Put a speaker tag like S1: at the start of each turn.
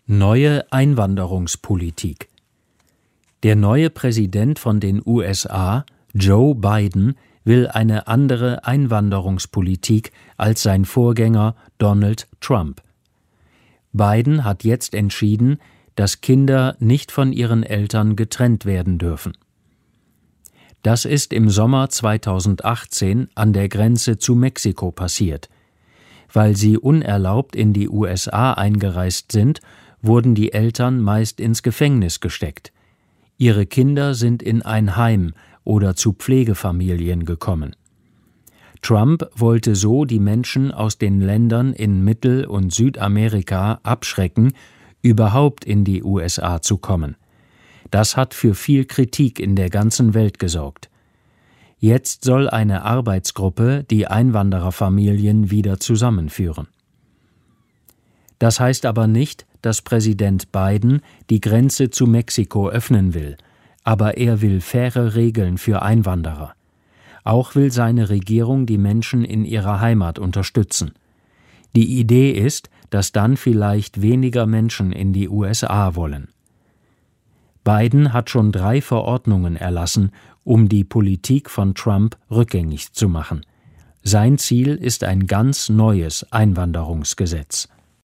S1: Neue Einwanderungspolitik. Der neue Präsident von den USA, Joe Biden, will eine andere Einwanderungspolitik als sein Vorgänger Donald Trump. Biden hat jetzt entschieden, dass Kinder nicht von ihren Eltern getrennt werden dürfen. Das ist im Sommer 2018 an der Grenze zu Mexiko passiert. Weil sie unerlaubt in die USA eingereist sind, wurden die Eltern meist ins Gefängnis gesteckt. Ihre Kinder sind in ein Heim oder zu Pflegefamilien gekommen. Trump wollte so die Menschen aus den Ländern in Mittel- und Südamerika abschrecken, überhaupt in die USA zu kommen. Das hat für viel Kritik in der ganzen Welt gesorgt. Jetzt soll eine Arbeitsgruppe die Einwandererfamilien wieder zusammenführen. Das heißt aber nicht, dass Präsident Biden die Grenze zu Mexiko öffnen will, aber er will faire Regeln für Einwanderer. Auch will seine Regierung die Menschen in ihrer Heimat unterstützen. Die Idee ist, dass dann vielleicht weniger Menschen in die USA wollen. Biden hat schon 3 Verordnungen erlassen, um die Politik von Trump rückgängig zu machen. Sein Ziel ist ein ganz neues Einwanderungsgesetz.